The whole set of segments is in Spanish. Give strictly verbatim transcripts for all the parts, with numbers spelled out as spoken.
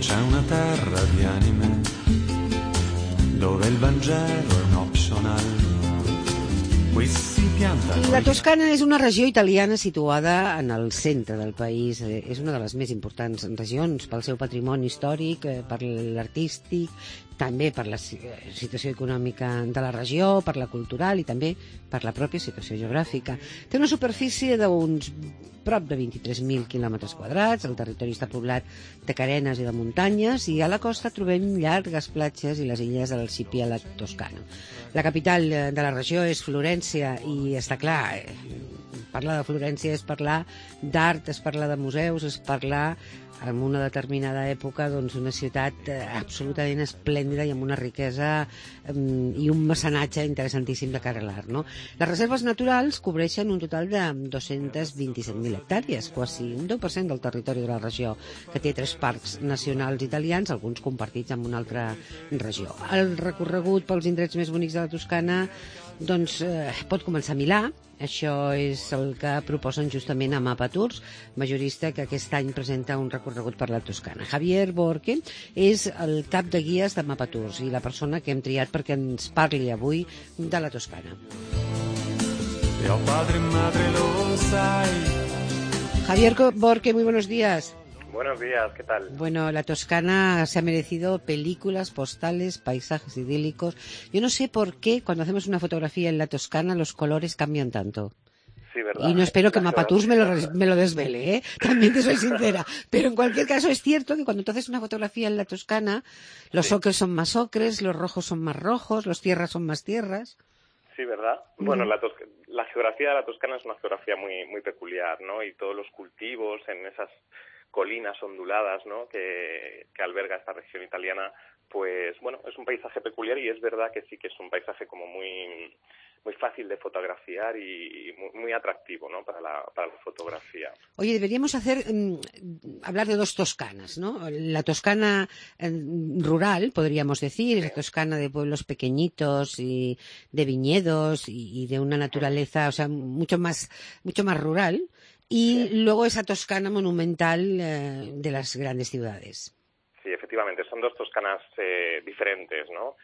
c'è una terra di anime dove il Vangelo è un optional. Qui si piantano. La Toscana és una regió italiana situada en el centre del país. És una de les més importants regions pel seu patrimoni històric, per l'artístic, també per la situació econòmica de la regió, per la cultural i també per la pròpia situació geogràfica. Té una superfície d'uns prop de vint-i-tres mil quilòmetres quadrats, el territori està poblat de carenes i de muntanyes i a la costa trobem llargues platges i les illes de l'arxipèlag toscano. La capital de la regió és Florència i està clar, parlar de Florència és parlar d'art, és parlar de museus, és parlar en una determinada època doncs, una ciutat absolutament esplèndida i amb una riquesa um, i un mecenatge interessantíssim de cara a l'art, no? Les reserves naturals cobreixen un total de dos-cents vint-i-set mil hectàrees, quasi un deu per cent del territori de la regió, que té tres parcs nacionals italians, alguns compartits amb una altra regió. El recorregut pels indrets més bonics de la Toscana doncs, eh, pot començar a Milà. Això és el que proposen justament a Mapa Tours, majorista que aquest any presenta un recorregut per la Toscana. Javier Borque és el cap de guies de Mapa Tours i la persona que hem triat perquè ens parli avui de la Toscana. Javier Borque, muy buenos días. Buenos días, ¿qué tal? Bueno, la Toscana se ha merecido películas, postales, paisajes idílicos. Yo no sé por qué cuando hacemos una fotografía en la Toscana los colores cambian tanto. Sí, ¿verdad? Y no espero que Mapatours me lo, me lo desvele, ¿eh? También te soy sincera. Pero en cualquier caso es cierto que cuando tú haces una fotografía en la Toscana, los sí. ocres son más ocres, los rojos son más rojos, los tierras son más tierras. Sí, ¿verdad? Mm. Bueno, la, la geografía de la Toscana es una geografía muy, muy peculiar, ¿no? Y todos los cultivos en esas colinas onduladas, ¿no?, que, que alberga esta región italiana, pues bueno, es un paisaje peculiar y es verdad que sí que es un paisaje como muy muy fácil de fotografiar y muy, muy atractivo, ¿no?, para la, para la fotografía. Oye, deberíamos hacer um, hablar de dos Toscanas, ¿no? La Toscana eh, rural, podríamos decir, sí. La Toscana de pueblos pequeñitos y de viñedos y, y de una naturaleza, o sea, mucho más mucho más rural. Y sí. Luego esa Toscana monumental eh, de las grandes ciudades. Sí, efectivamente, son dos Toscanas eh, diferentes, ¿no?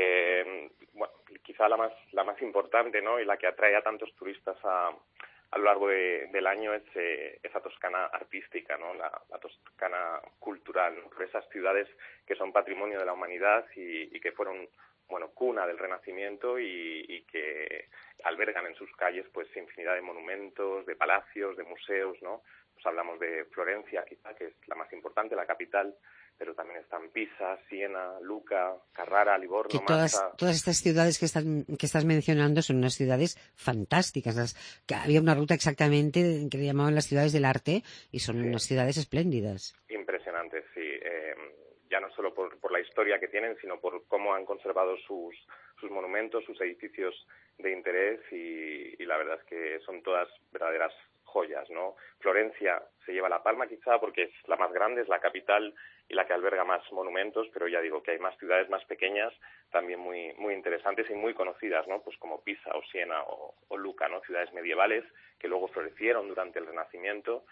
Eh, bueno, quizá la más la más importante, ¿no?, y la que atrae a tantos turistas a, a lo largo de, del año es eh, esa Toscana artística, ¿no?, la, la Toscana cultural, ¿no?, por esas ciudades que son patrimonio de la humanidad y, y que fueron, bueno, cuna del Renacimiento y, y que albergan en sus calles pues infinidad de monumentos, de palacios, de museos, ¿no? Pues hablamos de Florencia, quizá, que es la más importante, la capital, pero también están Pisa, Siena, Lucca, Carrara, Livorno, que todas, Massa. Todas estas ciudades que están que estás mencionando son unas ciudades fantásticas. Las, que había una ruta exactamente que le llamaban las ciudades del arte y son sí. unas ciudades espléndidas. Impresionantes, sí. Eh, ya no solo por, por la historia que tienen, sino por cómo han conservado sus, sus monumentos, sus edificios de interés y, y la verdad es que son todas verdaderas joyas, ¿no? Florencia se lleva la palma quizá porque es la más grande, es la capital y la que alberga más monumentos, pero ya digo que hay más ciudades más pequeñas también muy muy interesantes y muy conocidas, ¿no? Pues como Pisa o Siena o, o Lucca, ¿no? Ciudades medievales que luego florecieron durante el Renacimiento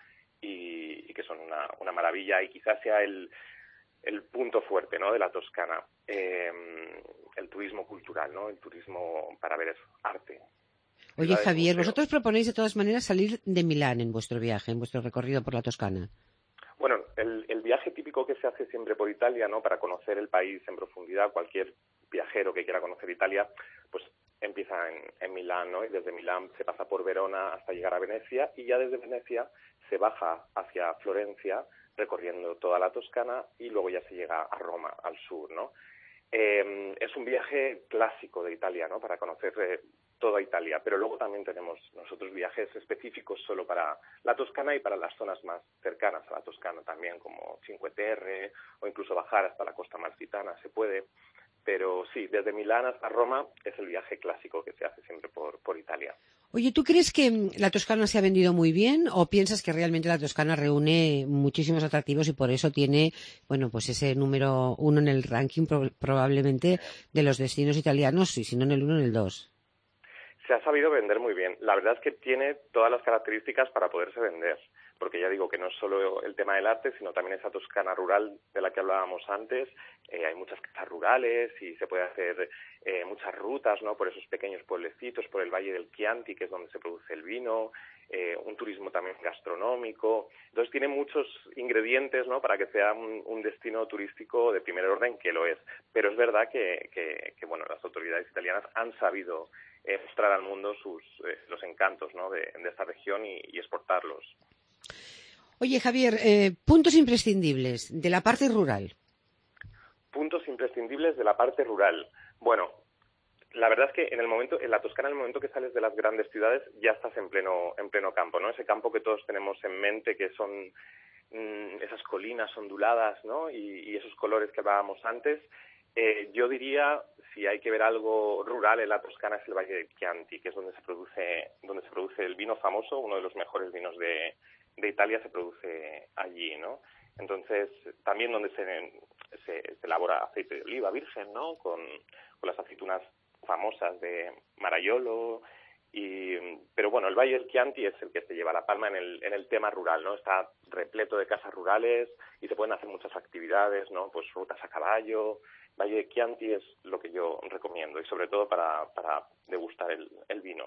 y, y que son una, una maravilla y quizás sea el el punto fuerte, ¿no?, de la Toscana, eh, el turismo cultural, ¿no?, el turismo para ver eso, arte. Oye, Javier, vosotros proponéis de todas maneras salir de Milán en vuestro viaje, en vuestro recorrido por la Toscana. Bueno, el, el viaje típico que se hace siempre por Italia, ¿no?, para conocer el país en profundidad, cualquier viajero que quiera conocer Italia, pues empieza en, en Milán, ¿no?, y desde Milán se pasa por Verona hasta llegar a Venecia y ya desde Venecia se baja hacia Florencia, recorriendo toda la Toscana y luego ya se llega a Roma, al sur, ¿no? Eh, es un viaje clásico de Italia, ¿no?, para conocer eh, toda Italia, pero luego también tenemos nosotros viajes específicos solo para la Toscana y para las zonas más cercanas a la Toscana también, como Cinque Terre o incluso bajar hasta la costa amalfitana, se puede. Pero sí, desde Milán hasta Roma es el viaje clásico que se hace siempre por, por Italia. Oye, ¿tú crees que la Toscana se ha vendido muy bien o piensas que realmente la Toscana reúne muchísimos atractivos y por eso tiene, bueno, pues ese número uno en el ranking pro- probablemente de los destinos italianos y si no en el uno, en el dos? Se ha sabido vender muy bien. La verdad es que tiene todas las características para poderse vender. porque ya digo que no es solo el tema del arte, sino también esa Toscana rural de la que hablábamos antes. Eh, hay muchas casas rurales y se puede hacer eh, muchas rutas, ¿no?, por esos pequeños pueblecitos, por el Valle del Chianti, que es donde se produce el vino, eh, un turismo también gastronómico. Entonces tiene muchos ingredientes, ¿no?, para que sea un, un destino turístico de primer orden, que lo es. Pero es verdad que, que, que bueno, las autoridades italianas han sabido eh, mostrar al mundo sus eh, los encantos, ¿no?, de, de esta región y, y exportarlos. Oye, Javier, eh, puntos imprescindibles de la parte rural. Puntos imprescindibles de la parte rural. Bueno, la verdad es que en el momento, en la Toscana, en el momento que sales de las grandes ciudades, ya estás en pleno, en pleno campo, ¿no? Ese campo que todos tenemos en mente, que son mmm, esas colinas onduladas, ¿no? Y, y esos colores que hablábamos antes. Eh, yo diría, si hay que ver algo rural en la Toscana, es el Valle del Chianti, que es donde se produce, donde se produce el vino famoso, uno de los mejores vinos de, de Italia se produce allí, ¿no? Entonces, también donde se, se, se elabora aceite de oliva virgen, ¿no?, con, con las aceitunas famosas de Maraiolo. Y, pero bueno, el Valle del Chianti es el que se lleva la palma en el, en el tema rural, ¿no? Está repleto de casas rurales y se pueden hacer muchas actividades, ¿no? Pues rutas a caballo. Valle del Chianti es lo que yo recomiendo, y sobre todo para, para degustar el, el vino.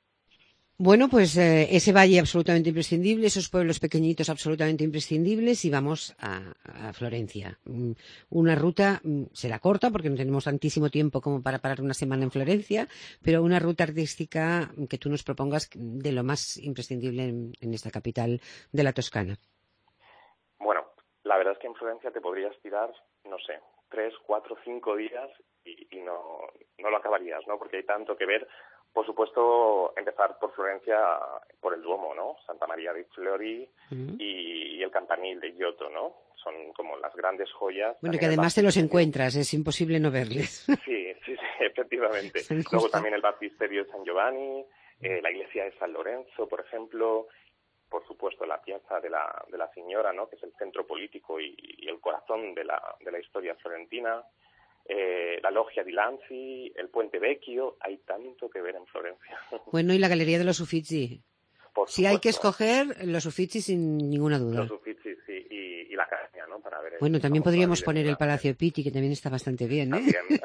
Bueno, pues eh, ese valle absolutamente imprescindible, esos pueblos pequeñitos absolutamente imprescindibles, y vamos a, a Florencia. Una ruta, será corta porque no tenemos tantísimo tiempo como para parar una semana en Florencia, pero una ruta artística que tú nos propongas de lo más imprescindible en, en esta capital de la Toscana. Bueno, la verdad es que en Florencia te podrías tirar, no sé, tres, cuatro, cinco días y, y no, no lo acabarías, ¿no? Porque hay tanto que ver. Por supuesto, empezar por Florencia, por el Duomo, ¿no? Santa María dei Fiori uh-huh. y, y el Campanil de Giotto, ¿no? Son como las grandes joyas. Bueno, que además te los encuentras, es imposible no verles. Sí, sí, sí, efectivamente. Luego también el Baptisterio de San Giovanni, eh, la iglesia de San Lorenzo, por ejemplo, por supuesto la piazza de la, de la Signora, ¿no?, que es el centro político y, y el corazón de la, de la historia florentina. Eh, la Loggia di Lanzi, el Puente Vecchio, hay tanto que ver en Florencia. Bueno, y la Galería de los Uffizi. Por si hay que escoger, los Uffizi sin ninguna duda. Los Uffizi, sí, y, y la Academia, ¿no? Para ver bueno, también podríamos poner el Palacio Pitti, que también está bastante bien, ¿eh? También.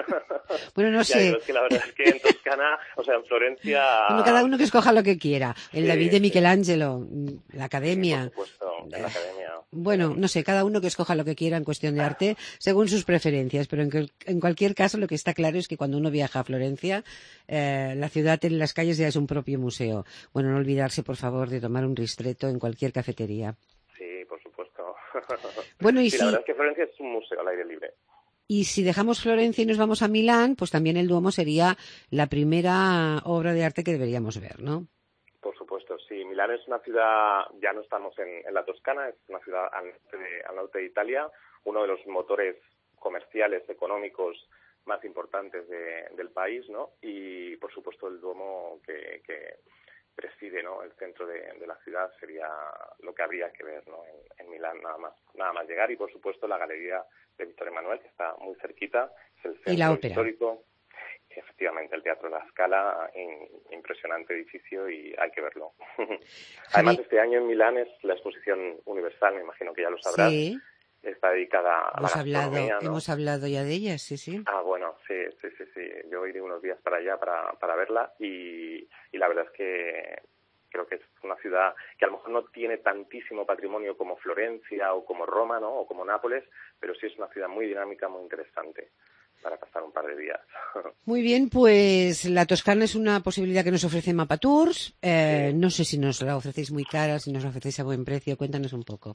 Bueno, no sé. Ya, es que la verdad es que en Toscana, o sea, en Florencia... Bueno, cada uno que escoja lo que quiera. El sí, David de Michelangelo, la Academia. Sí, por supuesto, en la Academia. Bueno, no sé, cada uno que escoja lo que quiera en cuestión de arte, según sus preferencias, pero en, que, en cualquier caso lo que está claro es que cuando uno viaja a Florencia, eh, la ciudad en las calles ya es un propio museo. Bueno, no olvidarse, por favor, de tomar un ristretto en cualquier cafetería. Sí, por supuesto. Bueno, y sí, si... la verdad es que Florencia es un museo al aire libre. Y si dejamos Florencia y nos vamos a Milán, pues también el Duomo sería la primera obra de arte que deberíamos ver, ¿no? Por supuesto, sí. Milán es una ciudad, ya no estamos en, en la Toscana, es una ciudad al norte, de, al norte de Italia, uno de los motores comerciales, económicos más importantes de, del país, ¿no? Y, por supuesto, el Duomo que, que preside, ¿no?, el centro de, de la ciudad sería lo que habría que ver, ¿no?, en, en Milán, nada más, nada más llegar. Y, por supuesto, la Galería de Víctor Emanuel, que está muy cerquita, es el centro ¿Y la ópera? Histórico. Efectivamente, el Teatro La Scala, in, impresionante edificio y hay que verlo. Además, sí. Este año en Milán es la exposición universal, me imagino que ya lo sabrás. Sí. Está dedicada a hemos la hablado, gastronomía, ¿no? Hemos hablado ya de ella, sí, sí. Ah, bueno, sí, sí, sí, sí. Yo iré unos días para allá para, para verla y, y la verdad es que creo que es una ciudad que a lo mejor no tiene tantísimo patrimonio como Florencia o como Roma, ¿no?, o como Nápoles, pero sí es una ciudad muy dinámica, muy interesante para pasar un par de días. Muy bien, pues la Toscana es una posibilidad que nos ofrece Mapa Tours. Eh, sí. No sé si nos la ofrecéis muy cara, si nos la ofrecéis a buen precio. Cuéntanos un poco.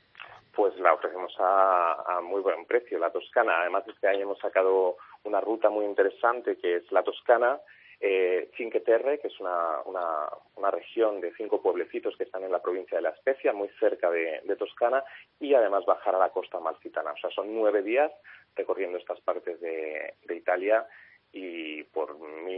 Pues la ofrecemos a, a muy buen precio, la Toscana. Además, este año hemos sacado una ruta muy interesante que es la Toscana, eh, Cinque Terre, que es una, una, una región de cinco pueblecitos que están en la provincia de La Spezia, muy cerca de, de Toscana, y además bajar a la costa amalfitana. O sea, son nueve días recorriendo estas partes de, de Italia y por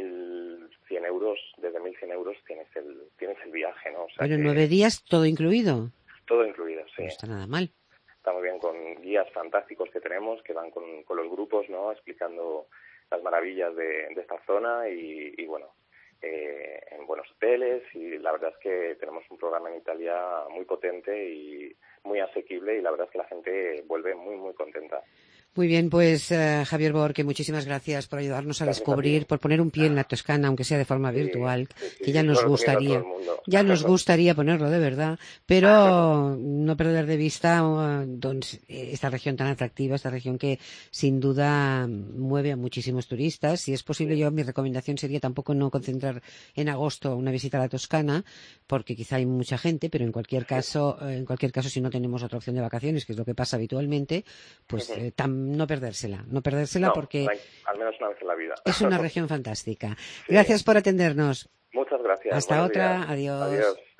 mil cien euros, desde mil cien euros tienes el, tienes el viaje, ¿no? O sea, Pero que, nueve días, todo incluido. Todo incluido, sí. No está nada mal. Está muy bien, con guías fantásticos que tenemos que van con, con los grupos, ¿no?, explicando las maravillas de, de esta zona y, y bueno, eh, en buenos hoteles, y la verdad es que tenemos un programa en Italia muy potente y muy asequible, y la verdad es que la gente vuelve muy, muy contenta. Muy bien, pues uh, Javier Borque, muchísimas gracias por ayudarnos a Gracias descubrir, a por poner un pie en la Toscana, aunque sea de forma sí, virtual, sí, sí, que ya sí, nos lo gustaría, mundo. ya nos gustaría ponerlo de verdad, pero no perder de vista uh, doncs, esta región tan atractiva, esta región que sin duda mueve a muchísimos turistas. Si es posible, sí. yo mi recomendación sería tampoco no concentrar en agosto una visita a la Toscana, porque quizá hay mucha gente, pero en cualquier caso, sí. en cualquier caso, si no tenemos otra opción de vacaciones, que es lo que pasa habitualmente, pues eh, tam, no perdérsela, no perdérsela no, porque hay, al menos una vez en la vida. Es una región fantástica. Sí. Gracias por atendernos. Muchas gracias. Hasta Buenos otra. días. Adiós. Adiós.